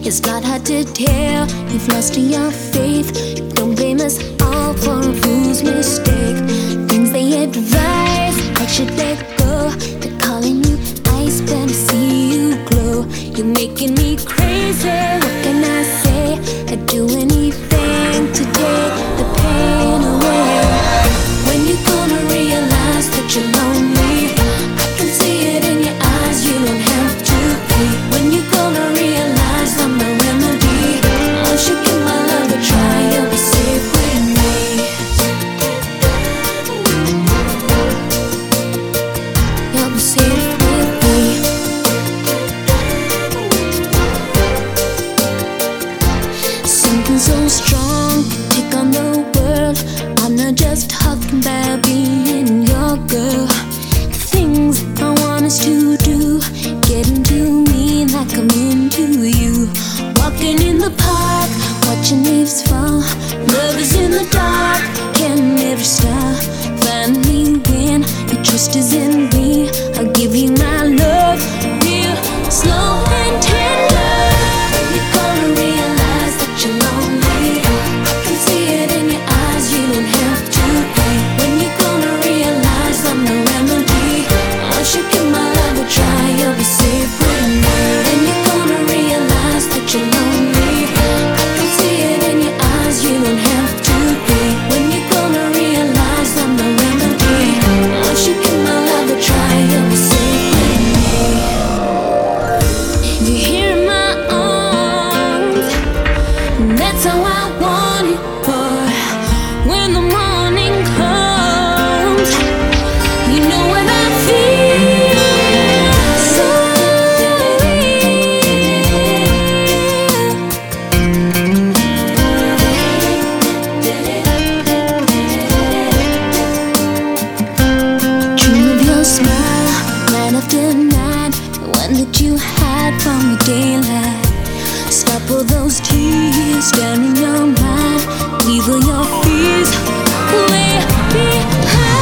It's not hard to tell you've lost your faith. Don't blame us all for a fool's mistake. Things they advise I should let go. They're calling you ice, but I see you glow. You're making me crazy. What can I say? I'd do anything to take the pain away. When you gonna realize that you're lonely? I can see it in your eyes. You don't have to be. When you gonna realize I'm the remedy? Once you give my love a try, you'll be safe with me. You'll be safe with me. Something so strong can take on the world. I'm not just talking about being your girl. The things I want us to do, getting to me like I'm into you. Walking in the park, watching leaves fall. Love is in the dark, can never stop. Find me when your trust is in me. I'll give you my love, real, slow and tender. You're gonna realize that you're lonely. I can see it in your eyes, you don't have to be. When you're gonna realize I'm the remedy? Once you give my love a try, you'll be safe with me. And you're gonna realize that you're lonely. I can see it in your eyes, you don't have to be. When you're gonna realize I'm the remedy? Once you give my love a try, you'll be safe with me. You're here in my arms, and that's how I want it, boy. When the morning comes, you know what I feel. So dream of your smile, night after night, the one that you hide from the daylight. Stop all those tears down in your mind. Leave all your fears way behind.